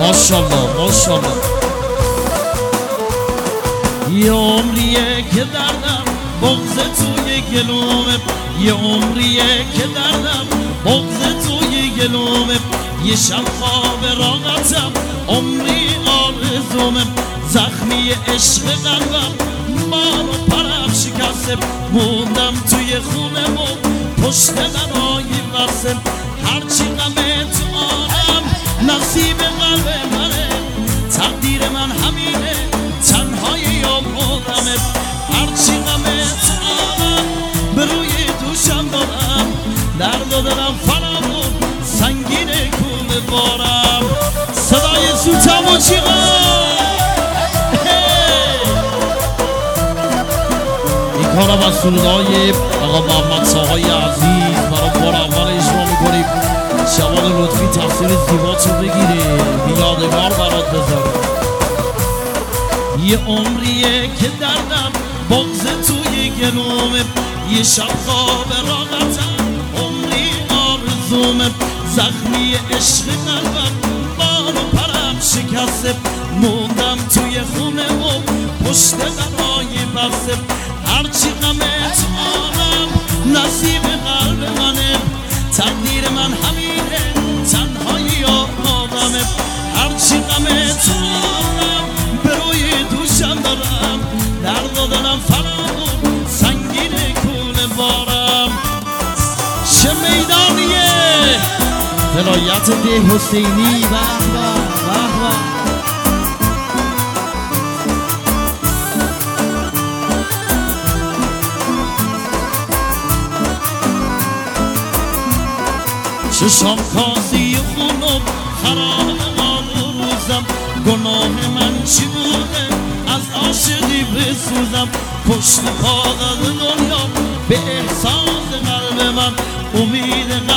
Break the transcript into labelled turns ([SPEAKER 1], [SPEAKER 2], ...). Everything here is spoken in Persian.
[SPEAKER 1] ماشالله ماشالله. یه عمریه که دردم بغض توی گلومه، یه عمریه که دردم بغض توی گلومه، یه شب خواب راحتم عمری آرزومه، زخمی عشق قلبم مارو پرم شکسته، موندم توی خونه و پشت درای وصل، هرچی غمه تو آنم نصیب قلب منه، تقدیر من همینه تنهای یا مردمه، هرچی غمه تو آنم به روی دوشم دارم، درد و دلم فرامون سنگین کوه بارم. صدای سوتم و این کارم از سرودهای آقا محمد ساهای عزیز برای بار اول اجرا میکنیم. شبان لطفی تفسیر زیباتو بگیره بیادگار برات بذاره. یه عمریه که دردم بغض توی گلومه، یه شب خواب راحتم عمری آرزومه، زخمی عشق قلبم بارو پرم شکسته، موندم توی خونه و پشت درای بسته، هرچی غمه تو آنم نصیب قلب منه، تقدیر من همینه تنهایی آدمه، هرچی غمه تو آنم به روی دوشم دارم، درد و دلم فرامون سنگین کوه بارم. چه میدانیه ولایت ده حسینی به به چشام کازی خونم خراب آن روزم، گناه من چی بوده از عاشقی بسوزم، پشت کاغذ دنیا به احساس قلب من امید